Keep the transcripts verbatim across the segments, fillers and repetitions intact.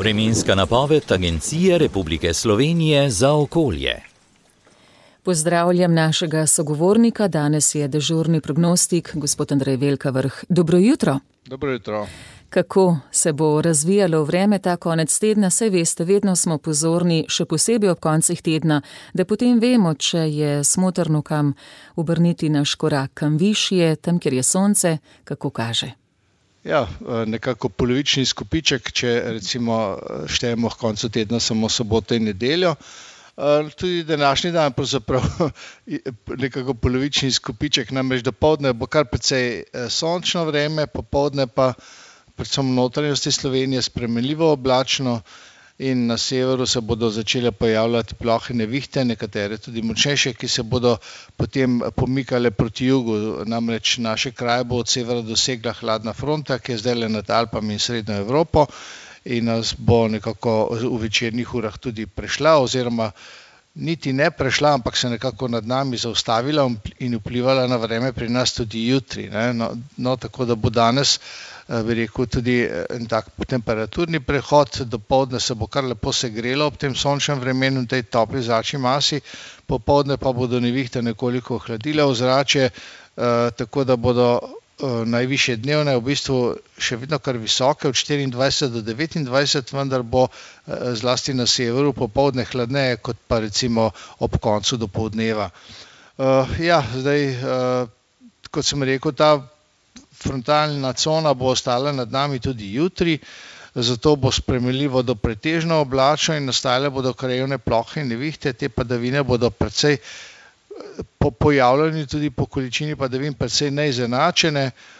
Vremenska napoved Agencije Republike Slovenije za okolje. Pozdravljam našega sogovornika, danes je dežurni prognostik, gospod Andrej Velkavrh. Dobro jutro. Dobro jutro. Kako se bo razvijalo vreme ta konec tedna, saj veste, vedno smo pozorni, še posebej ob koncih tedna, da potem vemo, če je smotrno kam obrniti naš korak, kam višje, tam, kjer je sonce, kako kaže. Ja, nekako polovični izkupiček, če recimo štejemo v koncu tedna samo soboto in nedeljo. Tudi današnji dan pravzaprav nekako polovični izkupiček, namreč dopoldne bo kar precej sončno vreme, popoldne pa predvsem v notranjosti Slovenije spremenljivo oblačno in na severu se bodo začele pojavljati plohe nevihte, nekatere tudi močnejše, ki se bodo potem pomikale proti jugu. Namreč naše kraje bo od severa dosegla hladna fronta, ki je zdaj nad Alpami in Srednjo Evropo in nas bo nekako v večernih urah tudi prešla oziroma niti ne prešla, ampak se nekako nad nami zaustavila in vplivala na vreme pri nas tudi jutri. Ne? No, no, tako da bo danes, bi rekel, tudi en tak temperaturni prehod, dopoldne se bo kar lepo segrelo ob tem sončnem vremenu in tej topli zračni masi, popoldne pa bodo nevihte nekoliko ohladile ozračje, eh, tako da bodo eh, najvišje dnevne v bistvu še vedno kar visoke, od štiriindvajset do devetindvajset, vendar bo eh, zlasti na severu popoldne hladneje kot pa recimo ob koncu dopoldneva. Eh, ja, zdaj, eh, kot sem rekel, ta frontalna cona bo ostala nad nami tudi jutri, zato bo spremenljivo do pretežno oblačno in nastajale bodo krajevne plohe in nevihte. Te padavine bodo precej po pojavljanju tudi po količini padavin precej neizenačene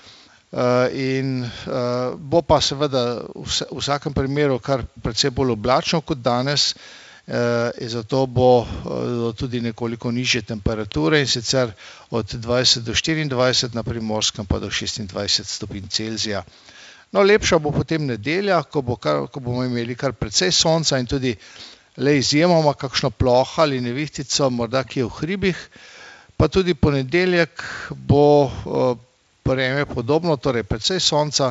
in bo pa seveda v vsakem primeru kar precej bolj oblačno kot danes. In zato bo tudi nekoliko nižje temperature in sicer od dvajset do štiriindvajset, na Primorskem pa do šestindvajset stopinj Celzija. No, lepša bo potem nedelja, ko, bo kar, ko bomo imeli kar precej sonca in tudi le izjemoma kakšno ploha ali nevihtico, morda kje v hribih, pa tudi ponedeljek bo vreme podobno, torej precej sonca,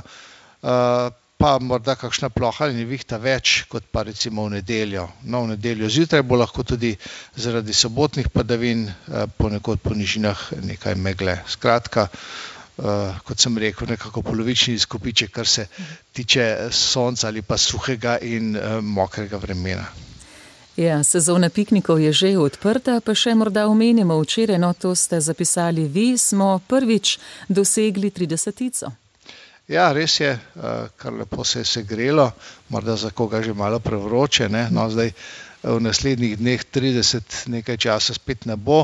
pa morda kakšna ploha ali nevihta več kot pa recimo v nedeljo. No, v nedeljo zjutraj bo lahko tudi zaradi sobotnih padavin ponekod po nižinah nekaj megle. Skratka, kot sem rekel, nekako polovični izkupiček, kar se tiče sonca ali pa suhega in mokrega vremena. Ja, sezona piknikov je že odprta, pa še morda omenimo včeraj, no to ste zapisali vi, smo prvič dosegli tridesetico. Ja, res je, kar lepo se je segrelo, morda za koga že malo prevroče, ne? No, zdaj v naslednjih dneh trideset nekaj časa spet ne bo.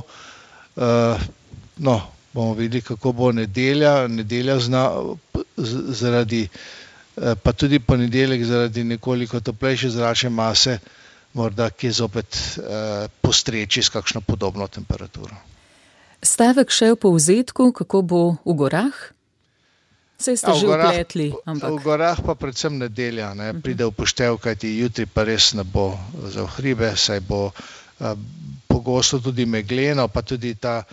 No, bomo videli, kako bo nedelja, nedelja zna, zaradi, pa tudi ponedeljek zaradi nekoliko toplejše zračne mase, morda kje zopet postreči s kakšno podobno temperaturo. Stavek še v povzetku, kako bo v gorah? Saj ste ja, že upletli, ampak... V gorah pa predvsem nedelja, ne, pride v poštev, kajti jutri pa res ne bo za v hribe, saj bo a, pogosto tudi megleno, pa tudi ta,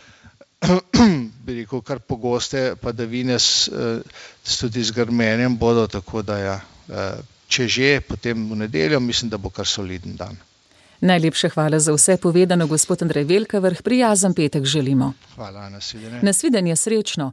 bi rekel, kar pogoste padavine s, s tudi z grmenjem bodo, tako da ja, če že, potem v nedeljo, mislim, da bo kar soliden dan. Najlepša hvala za vse povedano, gospod Andrej Velkavrh, prijazen petek želimo. Hvala, nasvidenje. Nasvidenje, srečno.